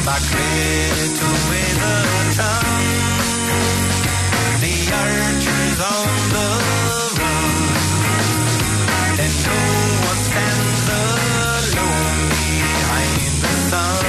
by clear to wave the tongue. The archers on the run, and no one stands alone behind the sun.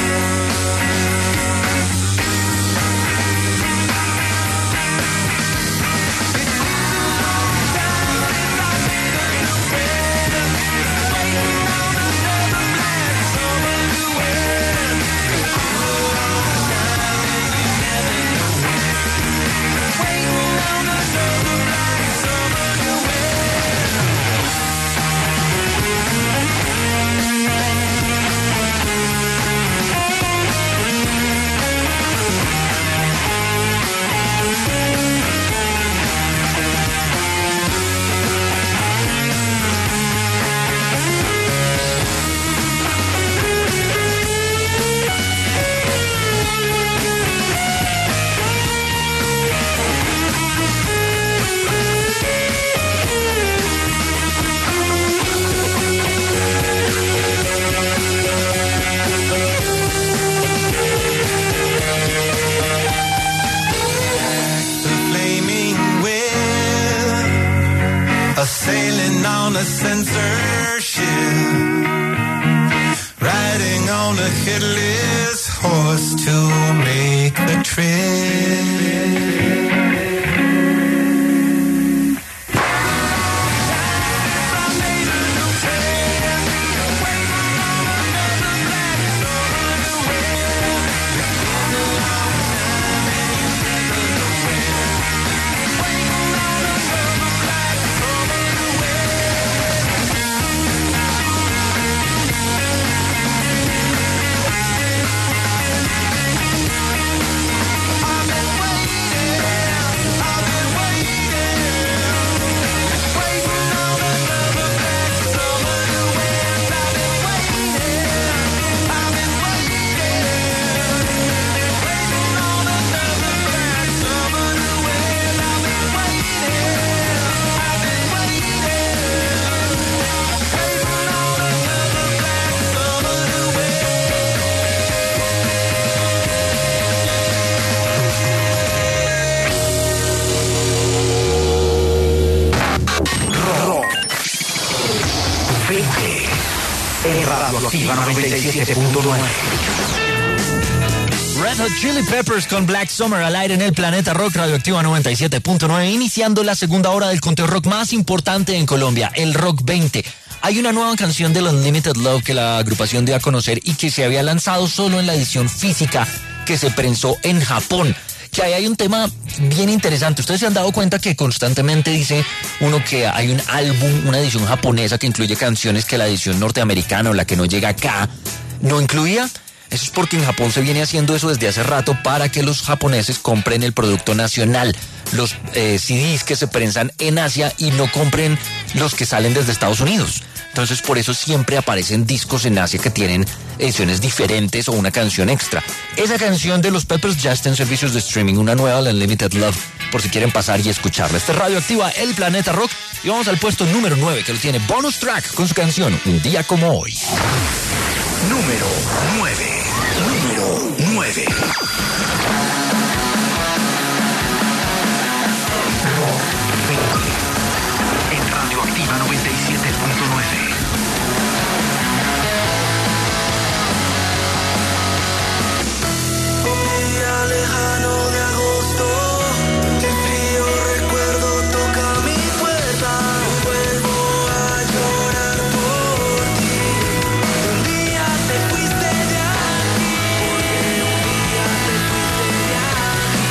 Sailing on a censorship, riding on a headless horse to make the trip. Radioactiva 97.9. Red Hot Chili Peppers con Black Summer al aire en el Planeta Rock, Radioactiva 97.9, iniciando la segunda hora del conteo rock más importante en Colombia, el Rock 20. Hay una nueva canción de Unlimited Love que la agrupación dio a conocer y que se había lanzado solo en la edición física que se prensó en Japón. Que ahí hay un tema bien interesante. Ustedes se han dado cuenta que constantemente dice uno que hay un álbum, una edición japonesa que incluye canciones que la edición norteamericana o la que no llega acá no incluía. Eso es porque en Japón se viene haciendo eso desde hace rato para que los japoneses compren el producto nacional, los CDs que se prensan en Asia y no compren los que salen desde Estados Unidos. Entonces por eso siempre aparecen discos en Asia que tienen ediciones diferentes o una canción extra. Esa canción de los Peppers ya está en servicios de streaming, una nueva, la Unlimited Love, por si quieren pasar y escucharla. Este es Radioactiva, el Planeta Rock, y vamos al puesto número 9, que lo tiene Bonus Track con su canción Un Día Como Hoy. Número 9. Número 9. En Radioactiva 97.9. Lejano de agosto, el frío recuerdo toca mi puerta. Vuelvo a llorar por ti. Un día te fuiste de aquí, porque un día te fuiste de aquí.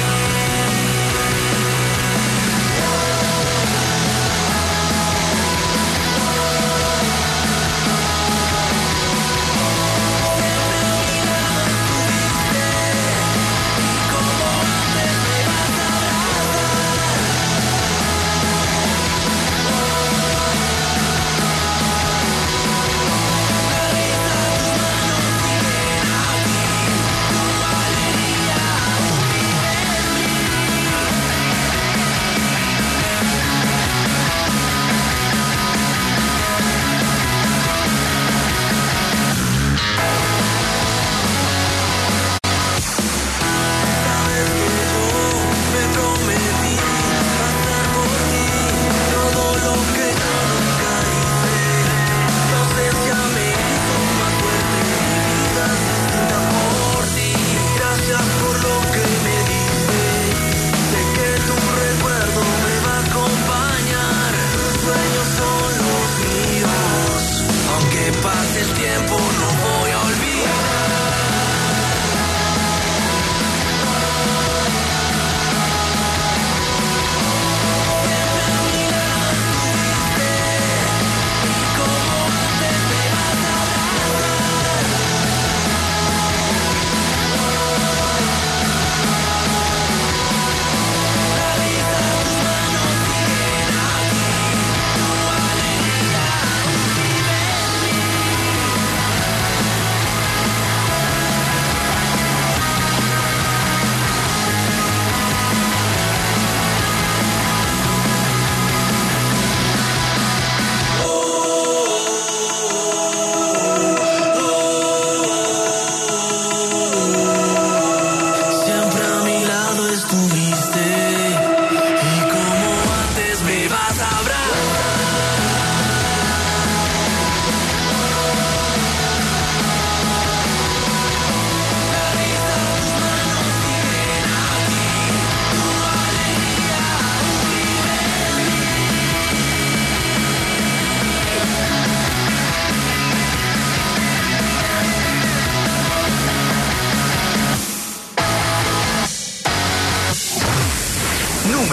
Siempre a mi lado estuviste, y como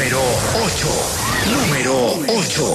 Número 8. Número 8.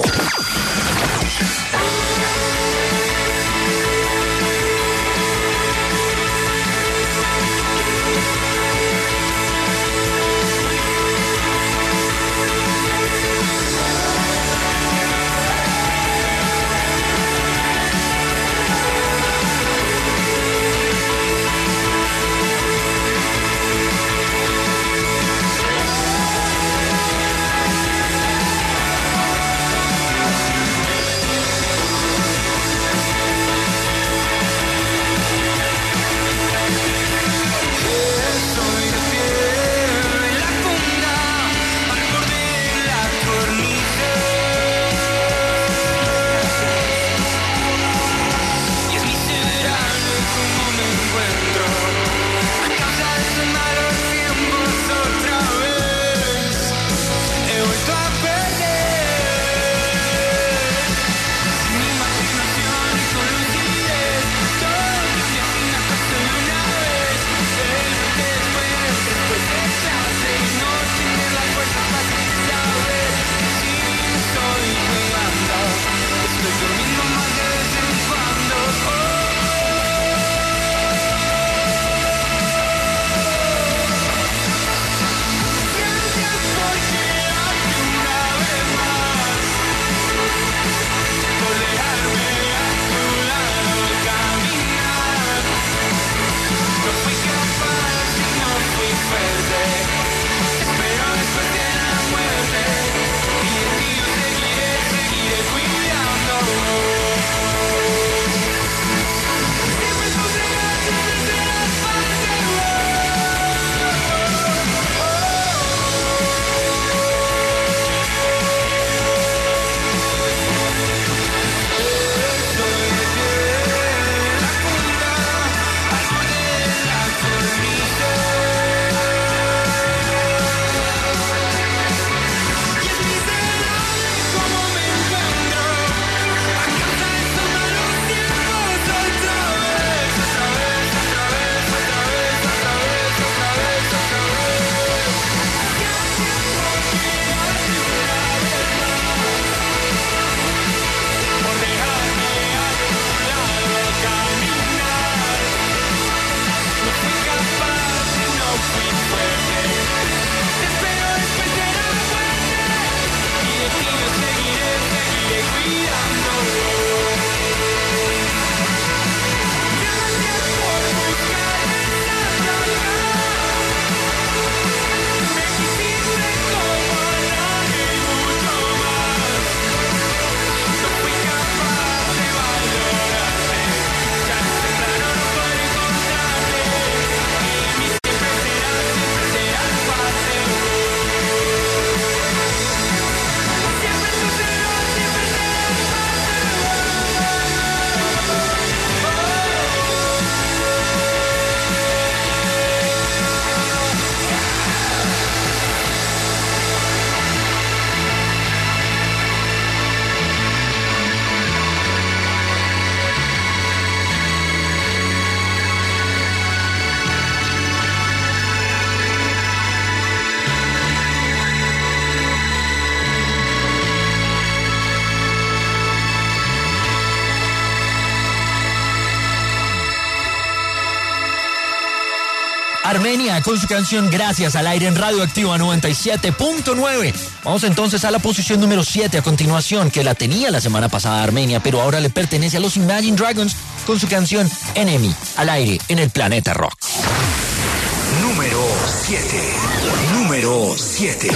Armenia con su canción Gracias al aire en Radioactiva 97.9. Vamos entonces a la posición número 7 a continuación, que la tenía la semana pasada Armenia, pero ahora le pertenece a los Imagine Dragons con su canción Enemy al aire en el Planeta Rock. Número 7. Número 7.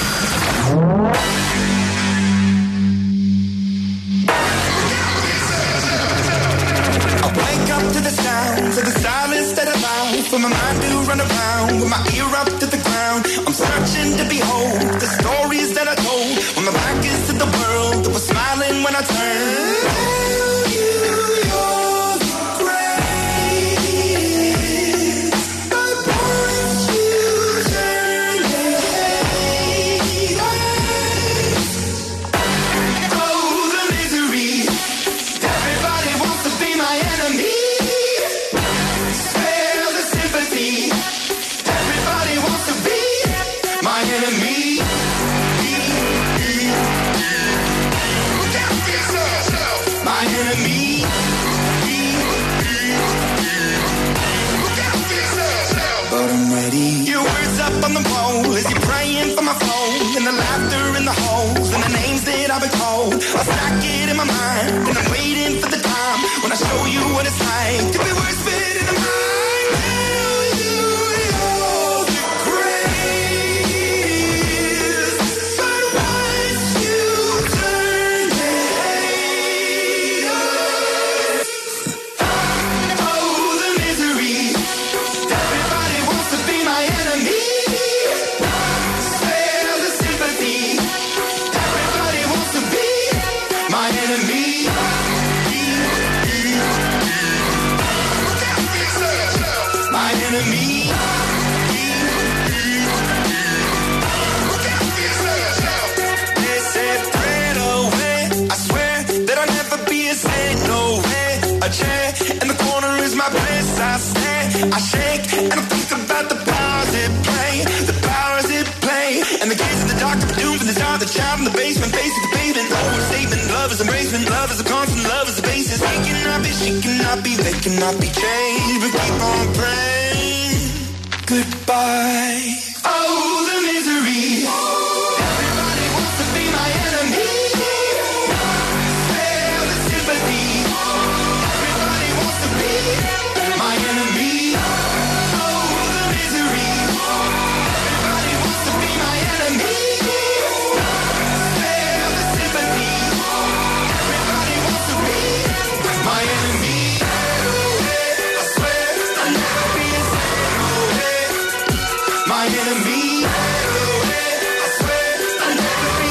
To the sounds of the silence that allows for my mind to run around with my ear up to the ground. I'm searching to behold the stories that I told when my back is to the world that was smiling when I turned. Everybody wants to be my enemy. the pole as you're praying for my phone, and the laughter in the holes, and the names that I've been called. I stack it in my mind, and I'm waiting for the time when I show you what it's like to be worse fit in the mind. Tell you you're the greatest, but once you turn the haters, oh, the misery. Everybody wants to be my enemy. Spare the sympathy. Everybody wants to be my enemy. My enemy. They said thread away. I swear that I'll never be a saint. No way. A chair in the corner is my place. I stare, I shake, and I think about the powers it play. The powers it play. And the kids in the dark are doomed from the start. The child in the basement facing the pavement. Overstatement. Love is embracement. Love is a constant. Love is the basis. He cannot be, she cannot be, they cannot be changed. But keep on praying. Goodbye. Oh, the misery. Everybody wants to be my enemy. Spare the sympathy. Everybody wants to be my enemy. Oh, the misery. Everybody wants to be my enemy. Spare the sympathy. Everybody wants to be my enemy. I swear I'll never be a my enemy. I swear I'll never be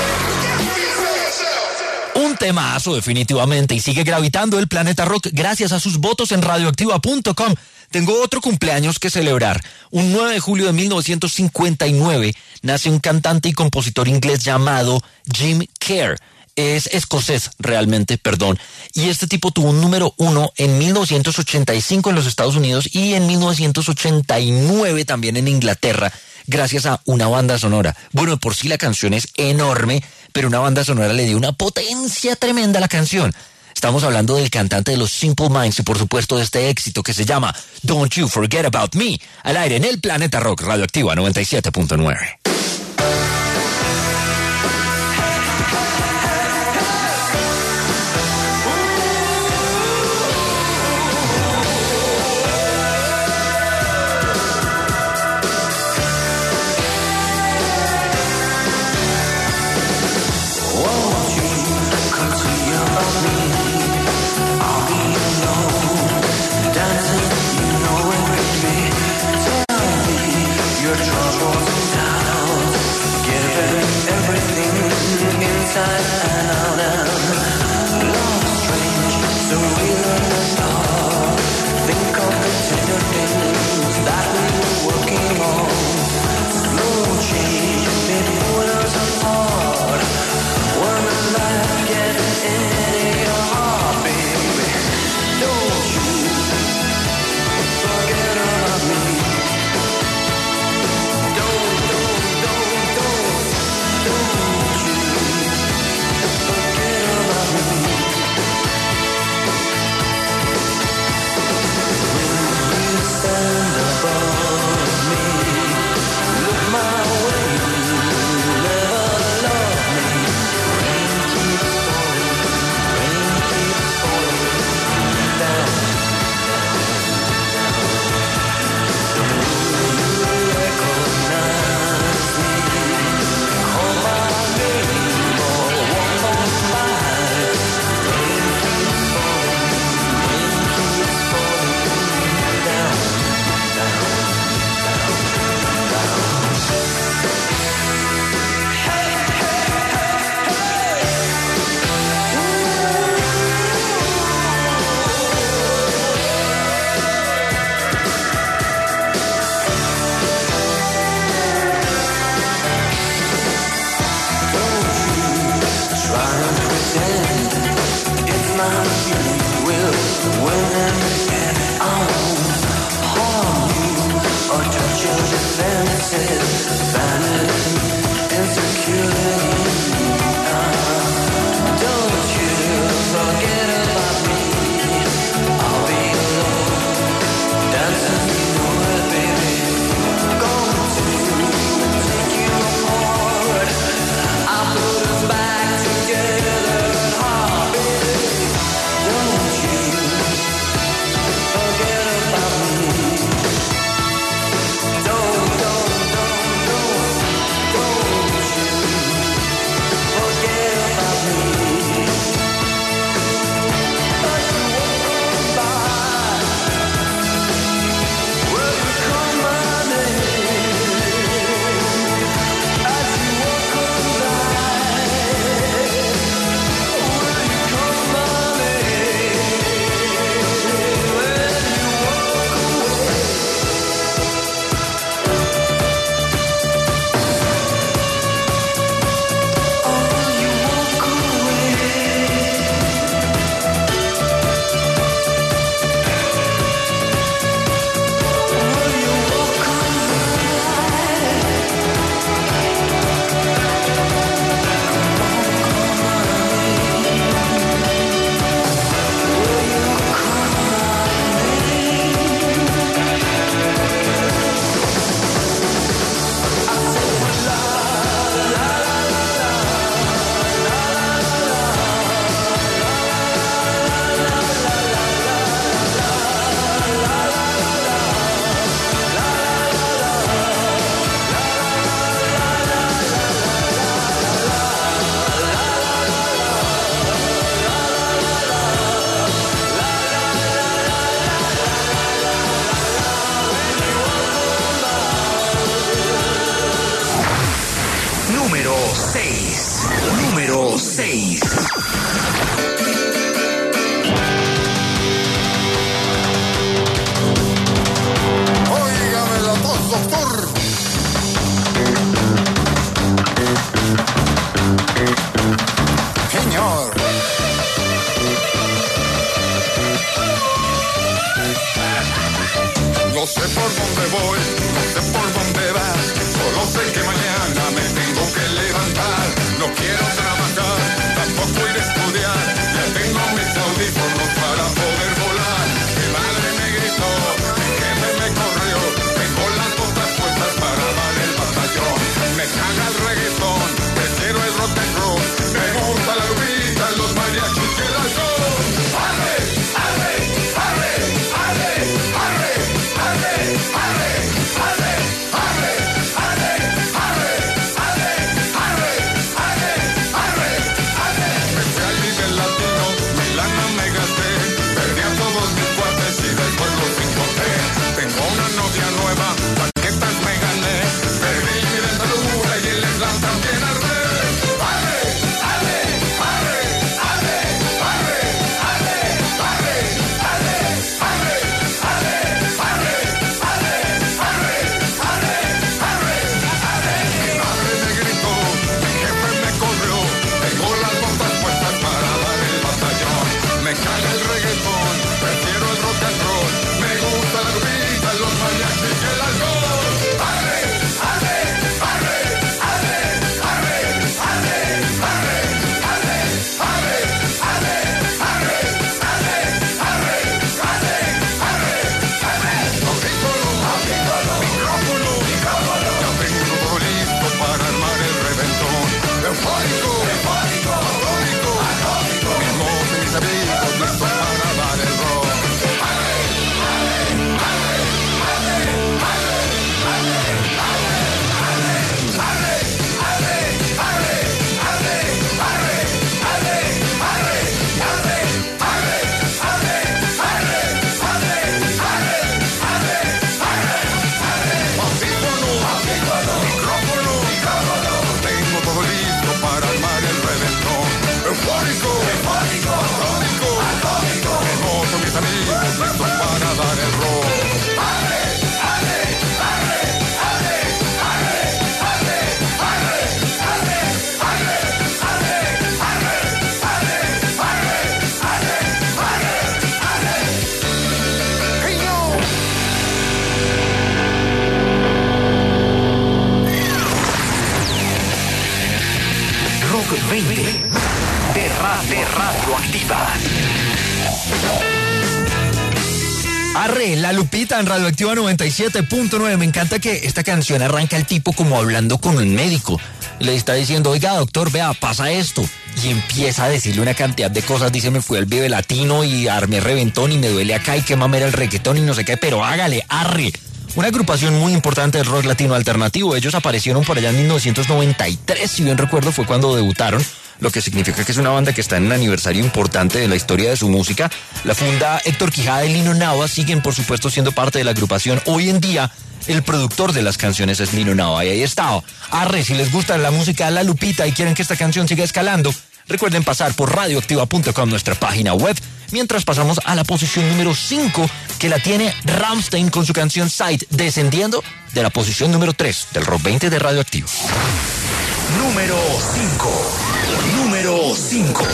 Un temazo definitivamente y sigue gravitando el Planeta Rock gracias a sus votos en radioactiva.com. Tengo otro cumpleaños que celebrar. Un 9 de julio de 1959 nace un cantante y compositor inglés llamado Jim Kerr. Es escocés realmente, perdón. Y este tipo tuvo un número 1 en 1985 en los Estados Unidos y en 1989 también en Inglaterra, gracias a una banda sonora. Bueno, por sí la canción es enorme, pero una banda sonora le dio una potencia tremenda a la canción. Estamos hablando del cantante de los Simple Minds y por supuesto de este éxito que se llama Don't You Forget About Me, al aire en el Planeta Rock, Radioactiva 97.9. your troubles and doubts, given everything inside and out, and love strange, so real and dark. Think of the tender things that we were working on. Slow change may pull us apart. When the light gets into your heart, baby, don't you forget about me. To por dónde voy, no sé por dónde vas, solo sé que mañana me tengo que levantar. No quiero trabajar, tampoco ir a estudiar, ya tengo mis audífonos para poder volar. Mi madre me gritó, mi jefe me corrió, tengo las botas puestas para dar el batallón. Me caga el reggaetón, prefiero el rock and roll, me gusta la lubita, los mariachis y el alcohol. ¡Arre, arre, arre, arre, arre, arre, arre, arre, arre, arre, arre, arre, arre, arre, arre, arre! Me fui al nivel latino, mi lana me gasté, perdí a todos mis cuates y después los encontré. Tengo una novia nueva, paquetas me gané, perdí mi dentadura y el slam también arde. ¡Arre, arre, arre, arre, arre, arre, arre, arre, arre, arre, arre, arre, arre, arre, arre, arre! Mi madre me gritó, mi jefe me corrió, tengo las botas puestas para dar el batallón. Me caga el reggaetón, prefiero el rock and roll, me gusta la lubita, los mariachis y el alcohol. ¡Arre, arre, arre, arre, arre, arre, arre, arre, arre, arre, arre, arre, arre, arre, arre, arre! Audífono, micrófono, ya tengo todo listo para armar el reventón. Eufórico, atómico, mis mozos y mis amigos listos para dar el rock. Audífono, micrófono, tengo todo listo para armar el reventón. Eufórico, atómico, mis mozos, mis amigos listos para dar el rock. ¡Hey, yo! Rock 20 de Radioactiva. Arre, la Lupita en Radioactiva 97.9. Me encanta que esta canción arranca el tipo como hablando con un médico. Le está diciendo, oiga doctor, vea, pasa esto. Y empieza a decirle una cantidad de cosas. Dice, me fui al Vive Latino y armé reventón y me duele acá y qué mamera el reggaetón y no sé qué, pero hágale, arre. Una agrupación muy importante del rock latino alternativo. Ellos aparecieron por allá en 1993, si bien recuerdo, fue cuando debutaron, lo que significa que es una banda que está en un aniversario importante de la historia de su música. La funda Héctor Quijada y Lino Nava, siguen por supuesto siendo parte de la agrupación. Hoy en día el productor de las canciones es Lino Nava y ahí está. Arre, si les gusta la música de La Lupita y quieren que esta canción siga escalando, recuerden pasar por radioactiva.com, nuestra página web, mientras pasamos a la posición número 5, que la tiene Rammstein con su canción Sight, descendiendo de la posición número 3 del Rock 20 de Radioactivo. Número 5. Número 5.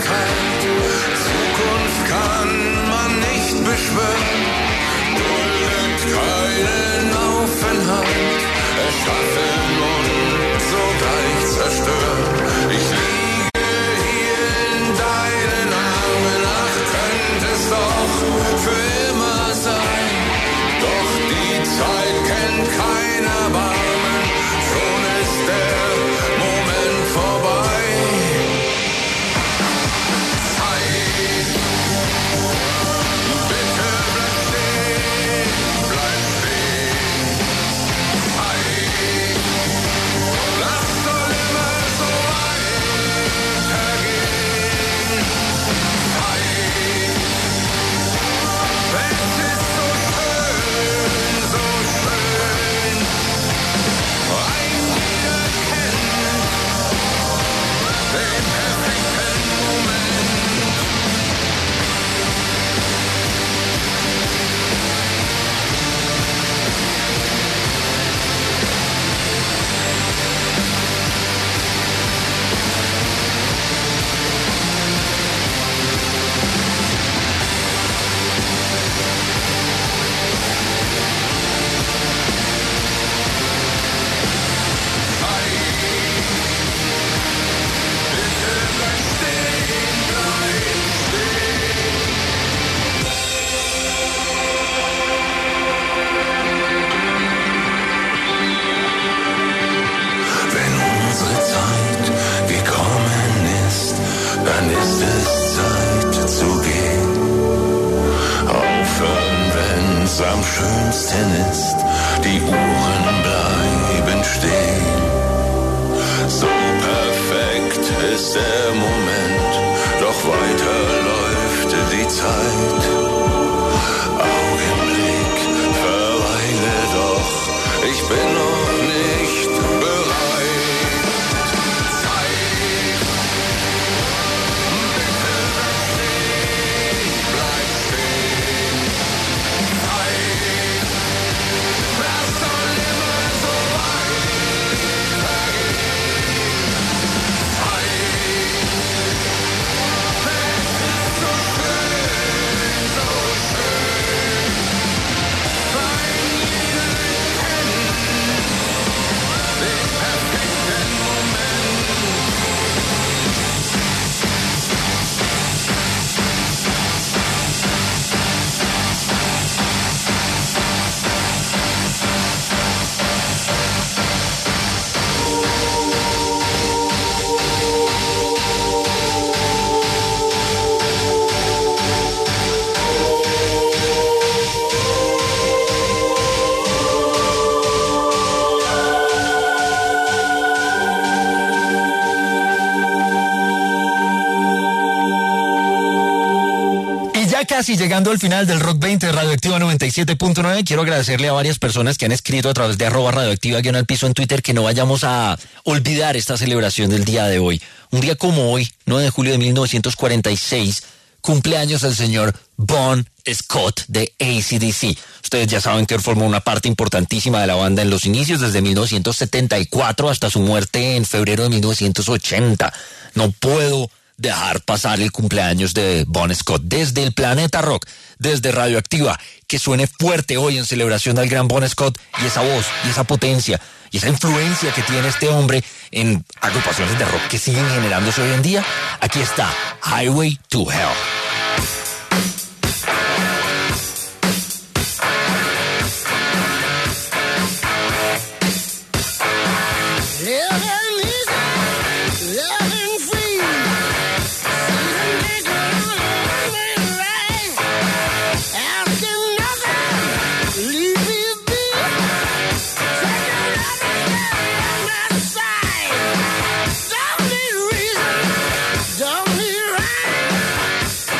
kalt. Zukunft kann man nicht beschwören, duldet keinen Aufenthalt. Erschaffen und sogleich zerstören. Ich liege hier in deinen Armen, ach, könnte es doch für immer sein. Doch die Zeit kennt kein Erbarmen, schon ist der Moment vorbei. Zeit, bitte bleib stehen, bleib stehen. Zeit, lass soll immer so weitergehen. Zeit, es ist so schön, so schön. Ein Wiedererkennen, den perfekten Moment. Bitte bleib stehen, bleib stehen. Wenn unsere Zeit gekommen ist, dann ist es Zeit zu gehen. Aufhören, wenn's am schönsten ist, die Uhren bleiben stehen. So perfekt ist der Moment, doch weiter läuft die Zeit. Augenblick, verweile doch, ich bin noch nicht bereit. Zeit, bitte bleib stehen. Zeit, das soll immer so weitergehen. Zeit, es ist so schön, so schön. Ein Wiedererkennen, den perfekten Moment. Y ya casi llegando al final del Rock 20 de Radioactiva 97.9, quiero agradecerle a varias personas que han escrito a través de @radioactiva_al piso en Twitter que no vayamos a olvidar esta celebración del día de hoy. Un día como hoy, 9 de julio de 1946, cumpleaños el señor Bon Scott de AC/DC. Ustedes ya saben que él formó una parte importantísima de la banda en los inicios, desde 1974 hasta su muerte en febrero de 1980. No puedo dejar pasar el cumpleaños de Bon Scott desde el Planeta Rock, desde Radioactiva, que suene fuerte hoy en celebración del gran Bon Scott, y esa voz, y esa potencia, y esa influencia que tiene este hombre en agrupaciones de rock que siguen generándose hoy en día. Aquí está Highway to Hell. Don't need right.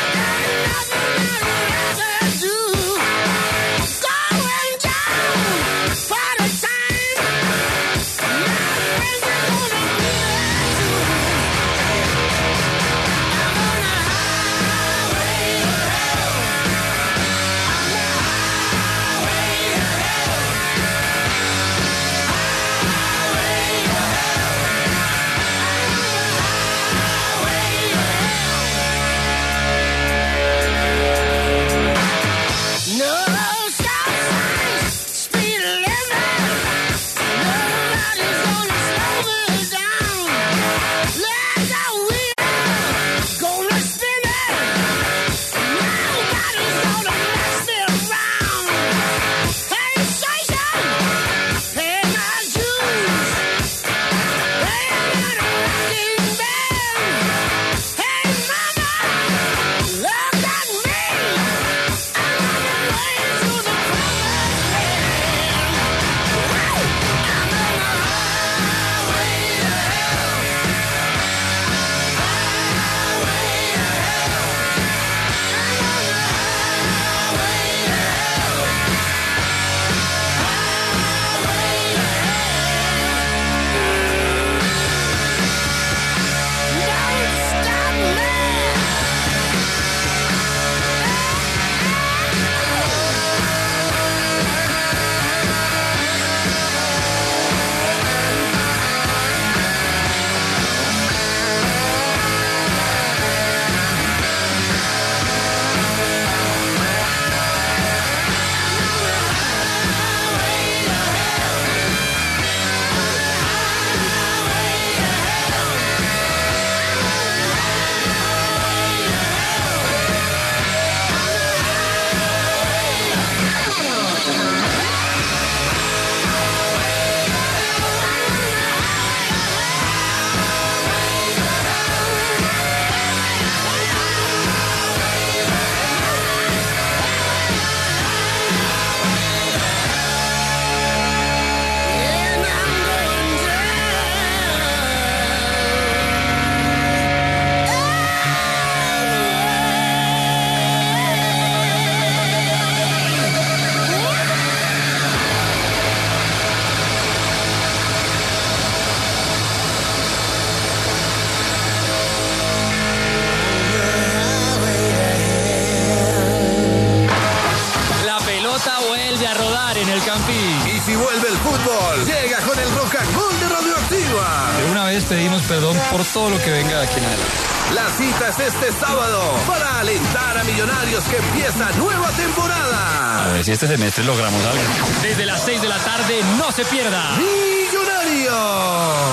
fútbol llega con el Rock and Roll de Radioactiva. De una vez pedimos perdón por todo lo que venga de aquí en adelante. La cita es este sábado para alentar a Millonarios que empieza nueva temporada. A ver si este semestre logramos algo. Desde las 6 de la tarde, no se pierda. ¡Millonarios!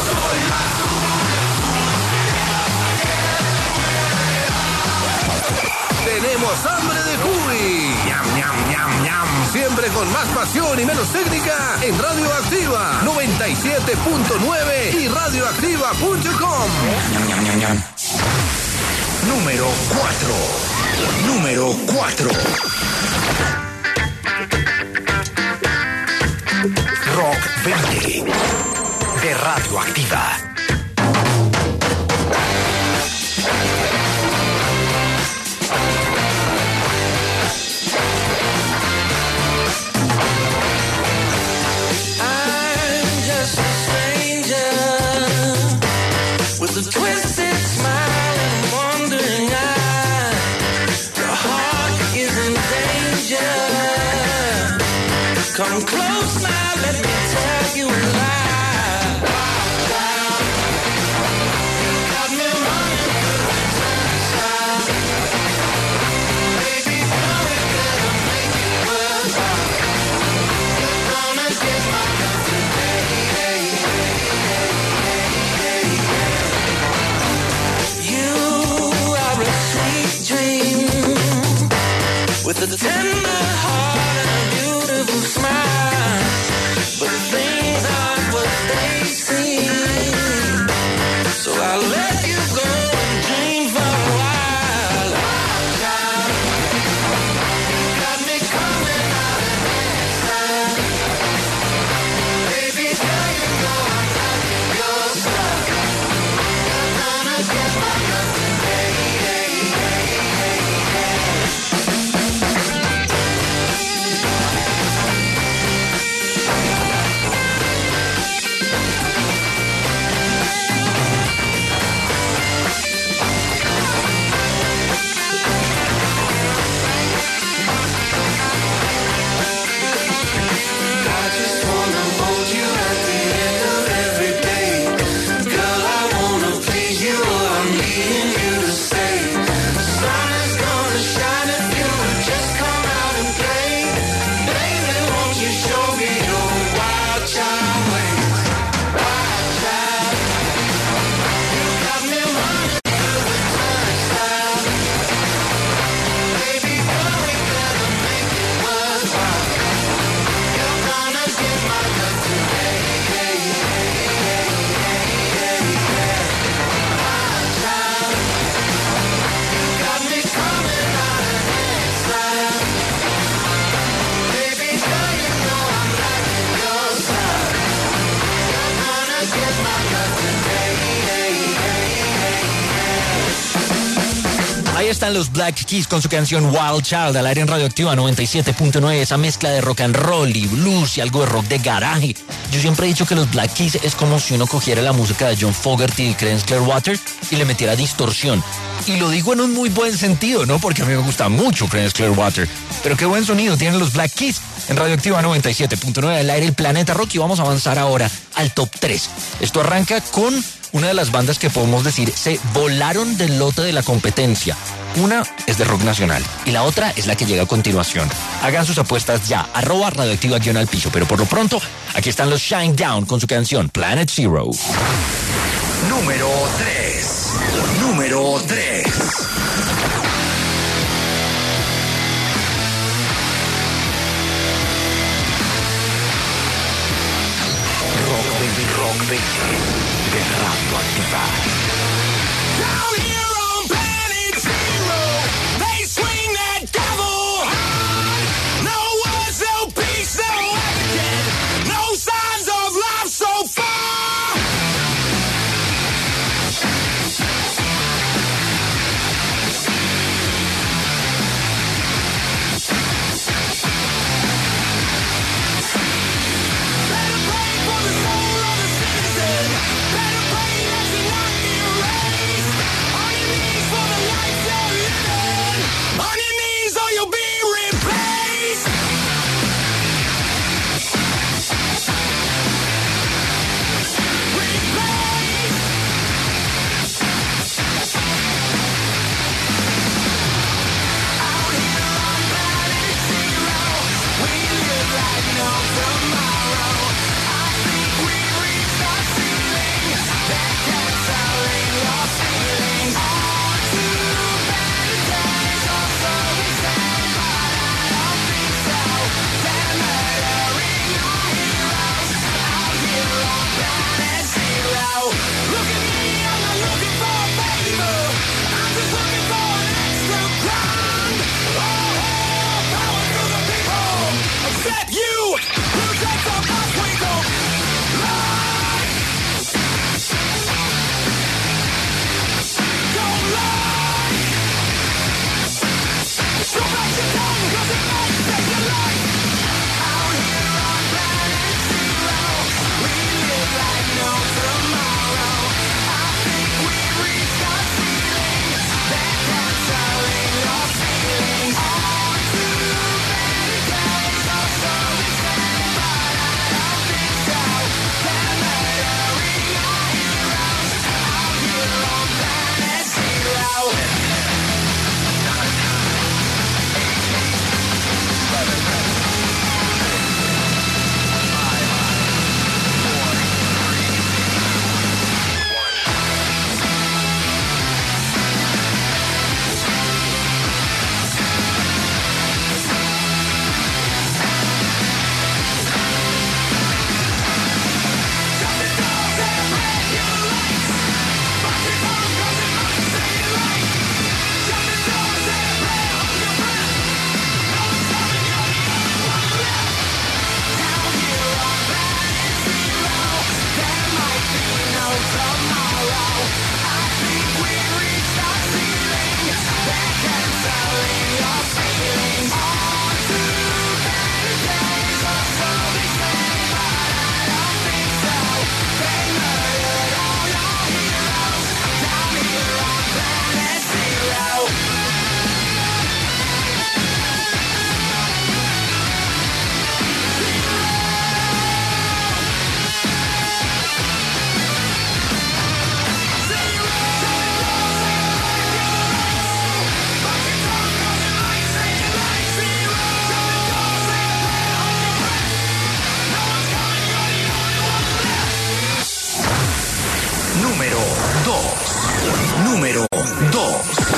Tenemos hambre de cuy. Ñam, ñam, ñam, ñam. Siempre con más pasión y menos técnica en Radioactiva 97.9 y radioactiva.com. Número 4. Número 4. Rock 20 de Radioactiva. With a twisted smile and wandering eye, your heart is in danger. Come close now, let me tell you a lie. Wild child, you got me running through the sunshine. Baby, girl, we gotta make it worthwhile. You're gonna get my love today. With a tender heart and a beautiful smile, but things aren't what they seem. So I'll let you go and dream for a while. Wild child, you got me coming out of inside. Baby girl, you know I'm liking your style. You're gonna get my love today. Ahí están los Black Keys con su canción Wild Child al aire en Radioactiva 97.9, esa mezcla de rock and roll y blues y algo de rock de garaje. Yo siempre he dicho que los Black Keys es como si uno cogiera la música de John Fogerty y Creedence Clearwater y le metiera distorsión. Y lo digo en un muy buen sentido, ¿no? Porque a mí me gusta mucho Creedence Clearwater. Pero qué buen sonido tienen los Black Keys en Radioactiva 97.9 al aire el Planeta Rock, y vamos a avanzar ahora al top 3. Esto arranca con una de las bandas que podemos decir se volaron del lote de la competencia. Una es de rock nacional y la otra es la que llega a continuación. Hagan sus apuestas ya, @radioactiva_al-piso. Pero por lo pronto, aquí están los Shinedown con su canción Planet Zero. Número 3. Número 3. Rock 20 de Radioactiva. Down here on Planet Zero, they swing that devil hard. No wars, no peace, no action, no signs of life so far. Better pray for the soul of the citizen. Better pray that you not be número 2.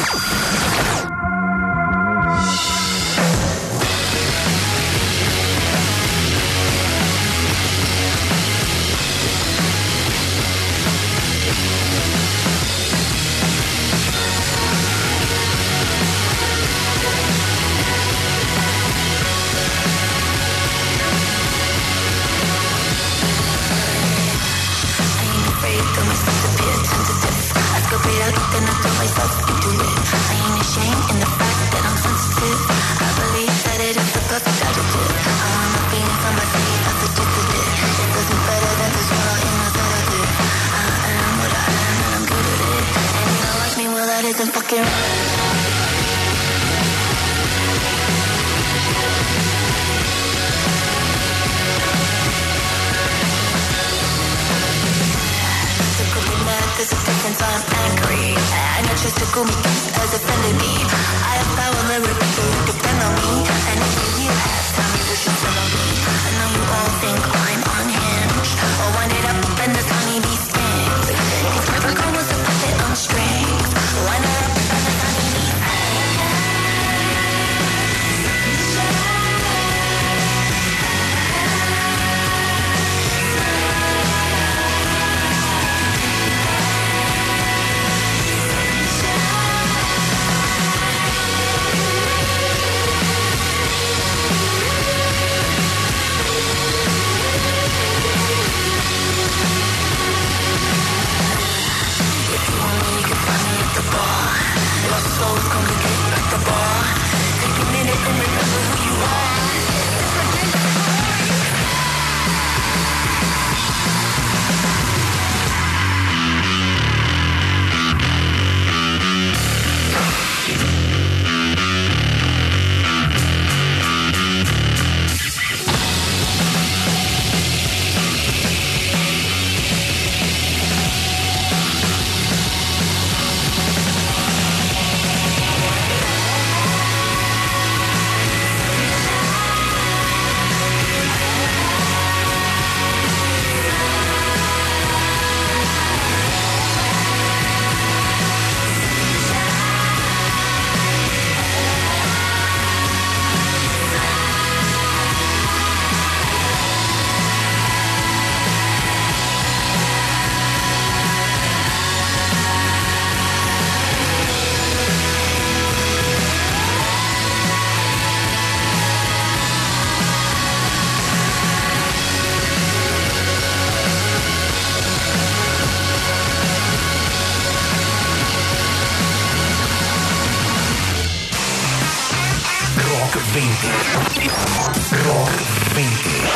Rock 20.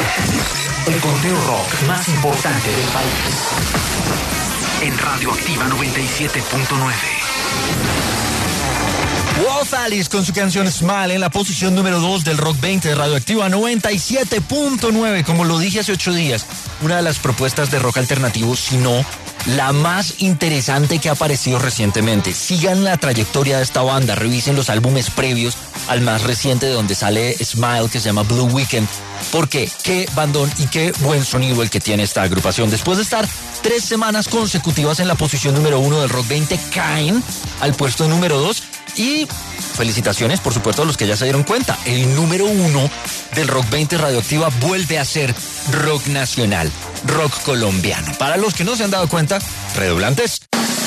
El conteo rock más importante del país. En Radioactiva 97.9. Wolf Alice con su canción Smile en la posición número 2 del Rock 20 de Radioactiva 97.9. Como lo dije hace 8 días, una de las propuestas de rock alternativo, si no la más interesante que ha aparecido recientemente. Sigan la trayectoria de esta banda, revisen los álbumes previos al más reciente de donde sale Smile, que se llama Blue Weekend, porque qué bandón y qué buen sonido el que tiene esta agrupación. Después de estar 3 semanas consecutivas en la posición número 1 del Rock 20, caen al puesto número 2 y felicitaciones, por supuesto, a los que ya se dieron cuenta. El número 1 del Rock 20 Radioactiva vuelve a ser rock nacional, rock colombiano. Para los que no se han dado cuenta, redoblantes.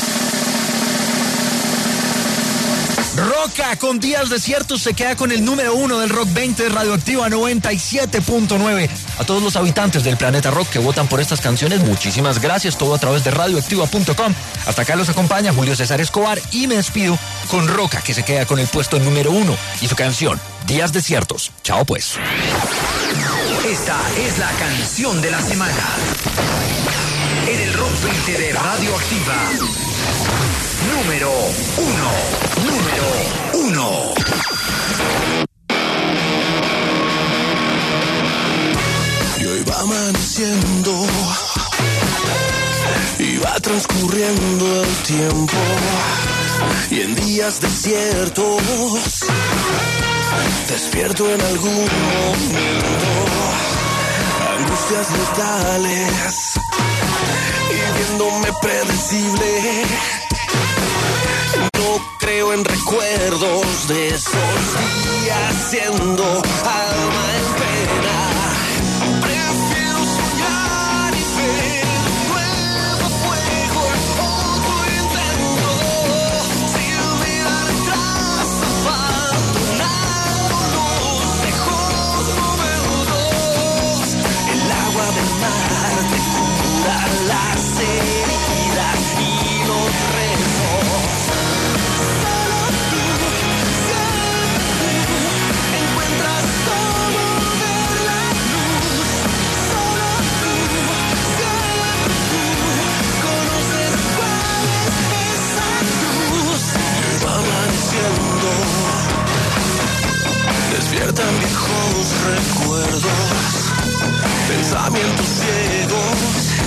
Roca con Días Desiertos se queda con el número 1 del Rock 20 de Radioactiva 97.9. A todos los habitantes del planeta rock que votan por estas canciones, muchísimas gracias. Todo a través de radioactiva.com. Hasta acá los acompaña Julio César Escobar y me despido con Roca, que se queda con el puesto número 1 y su canción Días Desiertos. Chao pues. Esta es la canción de la semana en el Rock 20 de Radioactiva. Número 1. Y hoy va amaneciendo y va transcurriendo el tiempo, y en días desiertos despierto en algún momento, angustias letales y viéndome predecible. No creo en recuerdos de esos días siendo alma en pena. Prefiero soñar y ver nuevo fuego, otro intento. Sin mirar atrás, abandonándonos lejos momentos. El agua del mar te cura las heridas y los rezos. Solo tú, siempre tú, encuentras cómo ver la luz. Solo tú, siempre tú, conoces cuál es esa luz. Va amaneciendo, despiertan viejos recuerdos, pensamientos ciegos,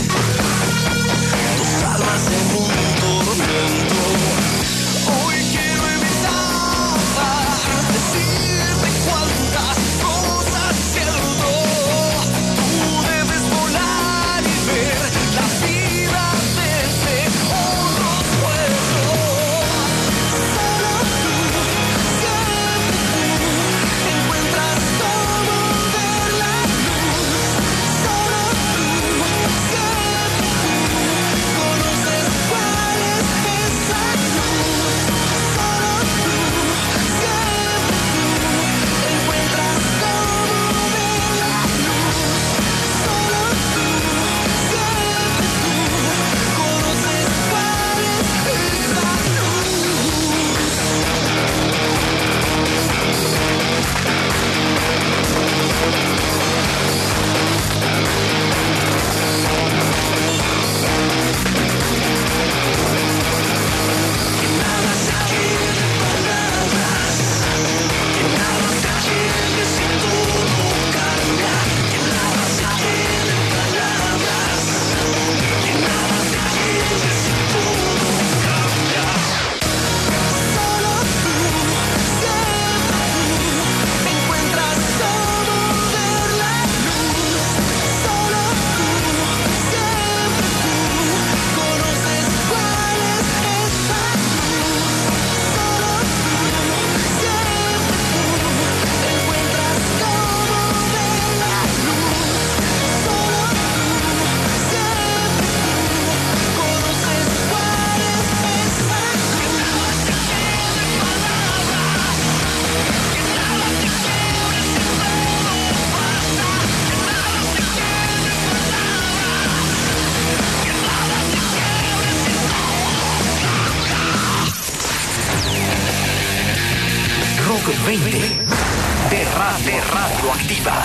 tus almas en un tormento. Hoy quiero evitar decirte cuántas cosas siento. Tú debes volar y ver la vida desde otros puertos. Solo tú, siempre tú, encuentras cómo ver la luz. Solo tú, siempre tú, conoces cuál es esa luz. Solo tú, siempre tú, encuentras cómo ver la luz. Solo tú, siempre tú, conoces cuál es esa nada se quiere palabras, que nada se quiere si todo cambia, que nada se quiere palabras, que nada se quiere si todo cambia. Solo tú, siempre tú, encuentras cómo ver la luz. Solo tú, siempre tú, conoces cuál es esa luz. Solo tú, siempre tú, encuentras cómo ver la luz. Solo tú, siempre tú, conoces cuál es esa Rock 20 de Radioactiva.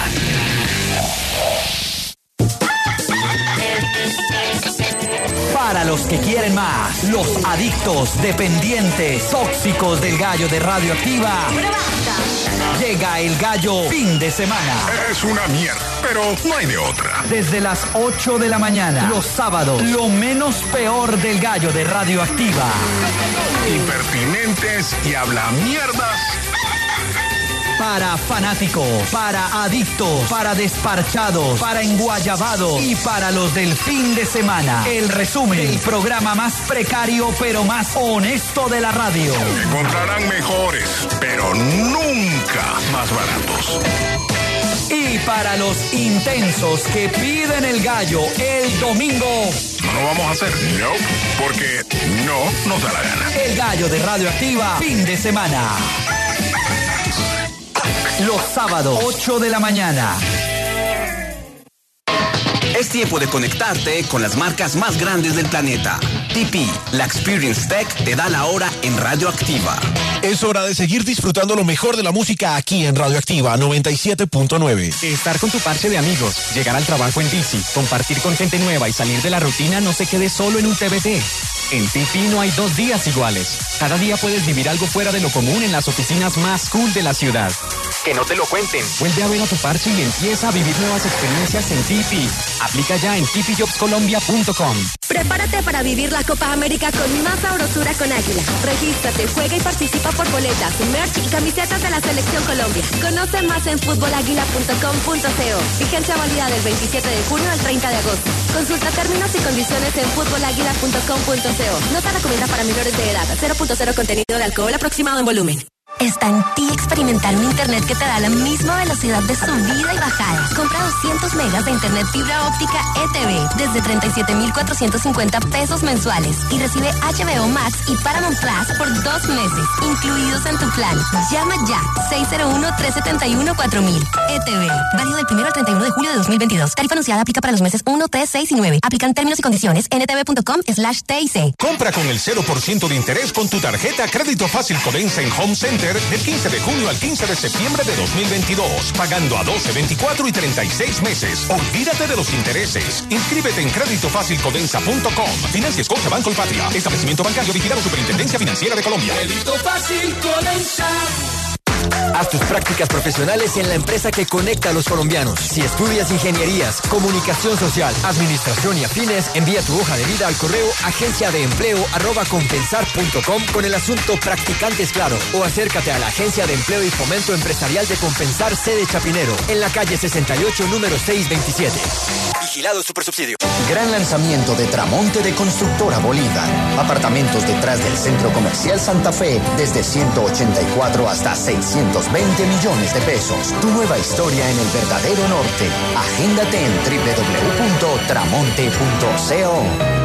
Para los que quieren más, los adictos, dependientes, tóxicos del gallo de Radioactiva. Llega el gallo fin de semana. Es una mierda, pero no hay de otra. Desde las 8 de la mañana, los sábados, lo menos peor del gallo de Radioactiva. Impertinentes y habla mierdas. Para fanáticos, para adictos, para desparchados, para enguayabados y para los del fin de semana. El resumen, el programa más precario pero más honesto de la radio. Encontrarán mejores, pero nunca más baratos. Y para los intensos que piden el gallo el domingo. No lo vamos a hacer, no, porque no nos da la gana. El gallo de Radioactiva, fin de semana. Los sábados, 8 de la mañana. Es tiempo de conectarte con las marcas más grandes del planeta. TP, la Experience Tech, te da la hora en Radioactiva. Es hora de seguir disfrutando lo mejor de la música aquí en Radioactiva 97.9. Estar con tu parche de amigos, llegar al trabajo en bici, compartir con gente nueva y salir de la rutina no se quede solo en un TBT. En TP no hay 2 días iguales. Cada día puedes vivir algo fuera de lo común en las oficinas más cool de la ciudad. Que no te lo cuenten. Vuelve a ver a tu parche y empieza a vivir nuevas experiencias en TP. Aplica ya en tpjobscolombia.com. Prepárate para vivir la Copa América con más sabrosura con Águila. Regístrate, juega y participa por boletas, merch y camisetas de la Selección Colombia. Conoce más en futbolaguila.com.co. Vigencia válida del 27 de junio al 30 de agosto. Consulta términos y condiciones en futbolaguila.com.co. No se recomienda para menores de edad. 0.0 contenido de alcohol aproximado en volumen. Está en ti experimentar un internet que te da la misma velocidad de subida y bajada. Compra 200 megas de internet fibra óptica ETV desde 37,450 pesos mensuales y recibe HBO Max y Paramount Plus por 2 meses, incluidos en tu plan. Llama ya, 601-371-4000. ETV, válido del 1 al 31 de julio de 2022. Tarifa anunciada aplica para los meses 1, 3, 6 y 9. Aplican términos y condiciones en etv.com/TIC. Compra con el 0% de interés con tu tarjeta Crédito Fácil Codensa en Home Center del 15 de junio al 15 de septiembre de 2022, pagando a 12, 24 y 36 meses. Olvídate de los intereses. Inscríbete en creditofacilcodensa.com. Financia Scotiabank Colpatria. Establecimiento bancario vigilado Superintendencia Financiera de Colombia. Crédito Fácil Codensa. Haz tus prácticas profesionales en la empresa que conecta a los colombianos. Si estudias ingenierías, comunicación social, administración y afines, envía tu hoja de vida al correo agenciadeempleo@compensar.com con el asunto Practicantes Claro o acércate a la Agencia de Empleo y Fomento Empresarial de Compensar, sede Chapinero, en la calle 68, número 627. Vigilado Supersubsidio. Gran lanzamiento de Tramonte de Constructora Bolívar. Apartamentos detrás del Centro Comercial Santa Fe desde 184 hasta 620 millones de pesos. Tu nueva historia en el verdadero norte. Agéndate en www.tramonte.co.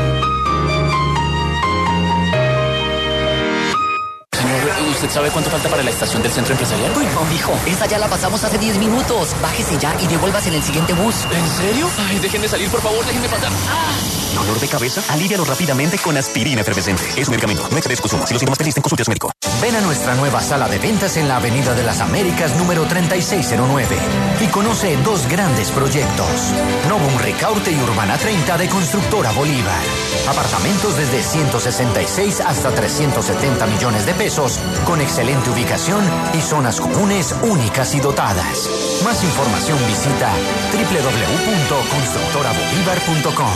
¿Usted sabe cuánto falta para la estación del centro empresarial? Uy, no, mijo. Esa ya la pasamos hace 10 minutos. Bájese ya y devuélvase en el siguiente bus. ¿En serio? Ay, déjenme salir, por favor, déjenme pasar. ¿Dolor de cabeza? Alívialo rápidamente con aspirina efervescente. Es un medicamento. No excedes consumo. Si los síntomas persisten, consulte a su médico. Ven a nuestra nueva sala de ventas en la Avenida de las Américas número 3609 y conoce 2 grandes proyectos. Novum Ricaurte y Urbana 30 de Constructora Bolívar. Apartamentos desde 166 hasta 370 millones de pesos con excelente ubicación y zonas comunes únicas y dotadas. Más información visita www.constructorabolívar.com.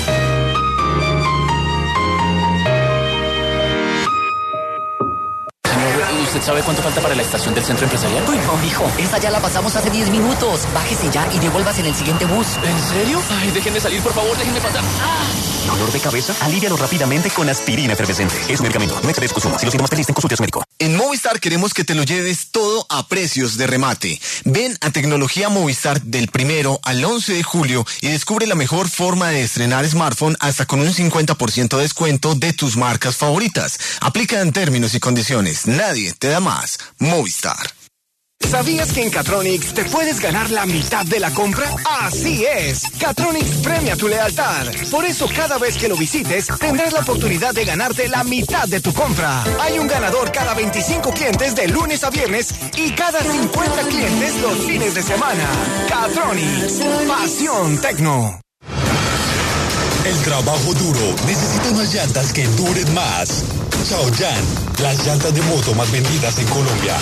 ¿Usted sabe cuánto falta para la estación del centro empresarial? Uy, no, mijo. Esa ya la pasamos hace 10 minutos. Bájese ya y devuélvase en el siguiente bus. ¿En serio? Ay, déjenme salir, por favor, déjenme pasar. ¿Dolor de cabeza? Alívialo rápidamente con aspirina efervescente. Es un medicamento. No excedes consumo. Si los síntomas persisten, consulte a su médico. En Movistar queremos que te lo lleves todo a precios de remate. Ven a Tecnología Movistar del 1 al 11 de julio y descubre la mejor forma de estrenar smartphone hasta con un 50% de descuento de tus marcas favoritas. Aplica en términos y condiciones. Nadie te da más. Movistar. ¿Sabías que en Catronics te puedes ganar la mitad de la compra? ¡Así es! Catronics premia tu lealtad. Por eso cada vez que lo visites tendrás la oportunidad de ganarte la mitad de tu compra. Hay un ganador cada 25 clientes de lunes a viernes y cada 50 clientes los fines de semana. Catronics. Pasión Tecno. El trabajo duro necesita unas llantas que duren más. Shaoyan, las llantas de moto más vendidas en Colombia.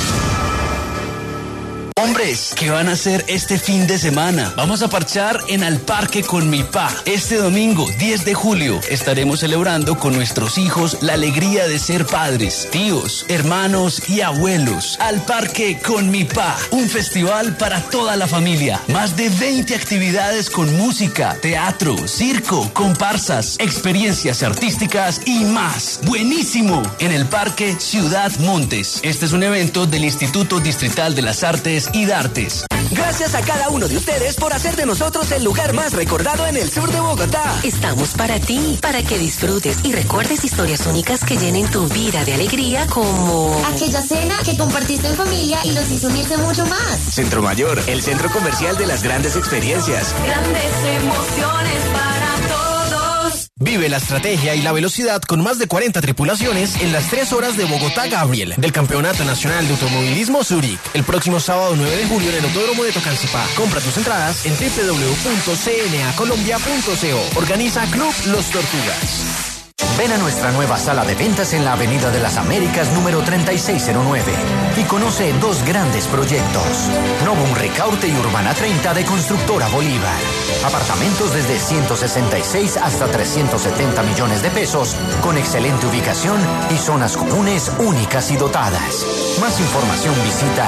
Hombres, ¿qué van a hacer este fin de semana? Vamos a parchar en Al Parque con mi pa. Este domingo, 10 de julio, estaremos celebrando con nuestros hijos la alegría de ser padres, tíos, hermanos y abuelos. Al Parque con mi pa, un festival para toda la familia. Más de 20 actividades con música, teatro, circo, comparsas, experiencias artísticas y más. ¡Buenísimo! En el Parque Ciudad Montes. Este es un evento del Instituto Distrital de las Artes y Dartes. Gracias a cada uno de ustedes por hacer de nosotros el lugar más recordado en el sur de Bogotá. Estamos para ti, para que disfrutes y recuerdes historias únicas que llenen tu vida de alegría, como aquella cena que compartiste en familia y los hizo unirse mucho más. Centro Mayor, el centro comercial de las grandes experiencias. Grandes emociones para todos. Vive la estrategia y la velocidad con más de 40 tripulaciones en las 3 horas de Bogotá-Gabriel del Campeonato Nacional de Automovilismo Zurich. El próximo sábado 9 de julio en el Autódromo de Tocancipá. Compra tus entradas en www.cnacolombia.co. Organiza Club Los Tortugas. Ven a nuestra nueva sala de ventas en la Avenida de las Américas número 3609 y conoce 2 grandes proyectos. Novum Ricaurte y Urbana 30 de Constructora Bolívar. Apartamentos desde 166 hasta 370 millones de pesos con excelente ubicación y zonas comunes únicas y dotadas. Más información visita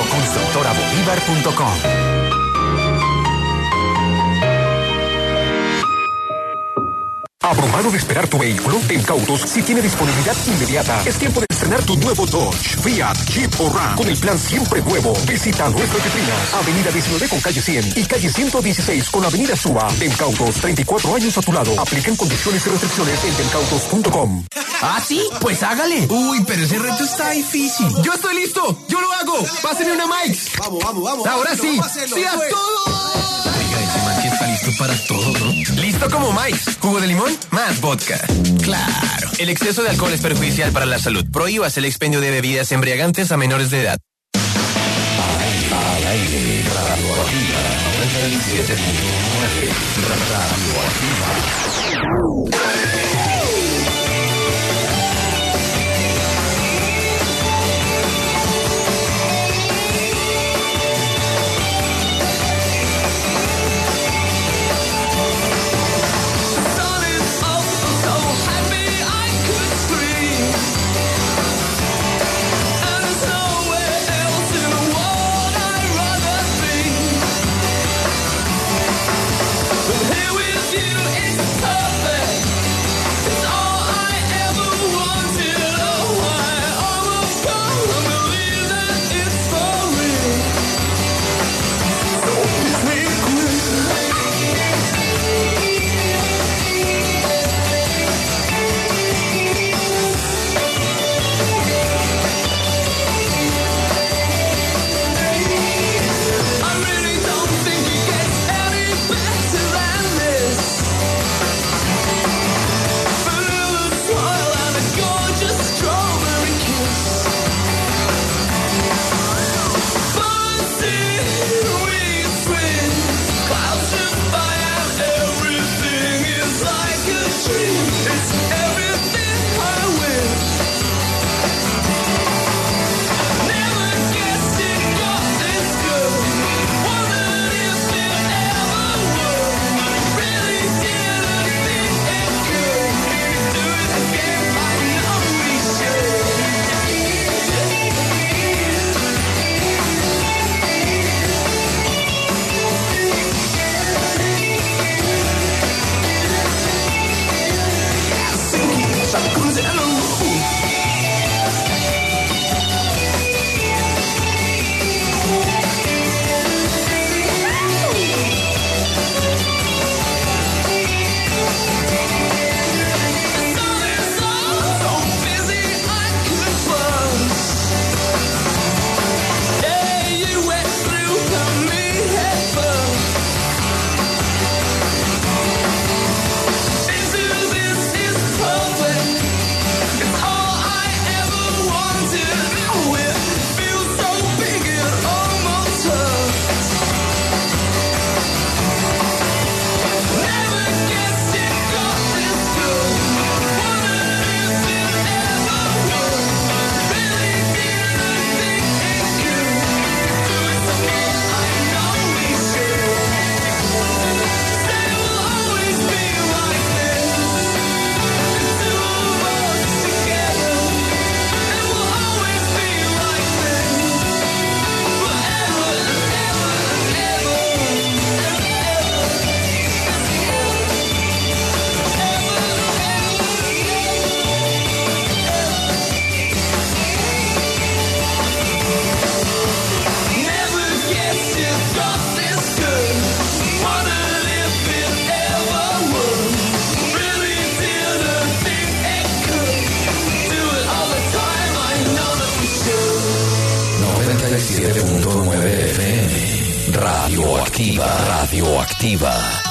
www.constructorabolívar.com. ¿Abrumado de esperar tu vehículo? Demcautos sí tiene disponibilidad inmediata. Es tiempo de estrenar tu nuevo Dodge, Fiat, Jeep o Ram con el plan siempre nuevo. Visita nuestras vitrinas. Avenida 19 con calle 100 y calle 116 con Avenida Suba. Demcautos, 34 años a tu lado. Aplican condiciones y restricciones en demcautos.com. ¿Ah, sí? Pues hágale. Uy, pero ese reto está difícil. Yo estoy listo. Yo lo hago. Pásenme una Mike's. Vamos. Ahora sí. ¡Sí a todo! Oiga, ese man sí está listo para todo, ¿no? Listo como Mike's. Jugo de limón más vodka. Claro. El exceso de alcohol es perjudicial para la salud. Prohíbas el expendio de bebidas embriagantes a menores de edad. Al aire, Radioactiva 97.9, Radioactiva. Here with you, it's perfect. Radioactiva.